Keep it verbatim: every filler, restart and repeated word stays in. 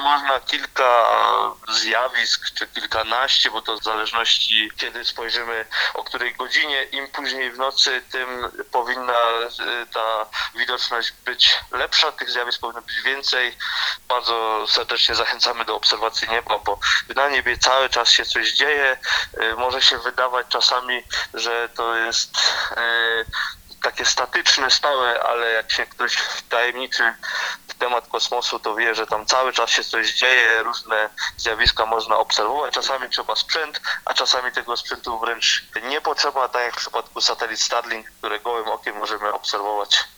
Można kilka zjawisk, czy kilkanaście, bo to w zależności kiedy spojrzymy, o której godzinie, im później w nocy, tym powinna ta widoczność być lepsza, tych zjawisk powinno być więcej. Bardzo serdecznie zachęcamy do obserwacji nieba, bo na niebie cały czas się coś dzieje. Może się wydawać czasami, że to jest takie statyczne, stałe, ale jak się ktoś wtajemniczy w temat kosmosu, to wie, że tam cały czas się coś dzieje, różne zjawiska można obserwować. Czasami trzeba sprzęt, a czasami tego sprzętu wręcz nie potrzeba, tak jak w przypadku satelit Starlink, które gołym okiem możemy obserwować.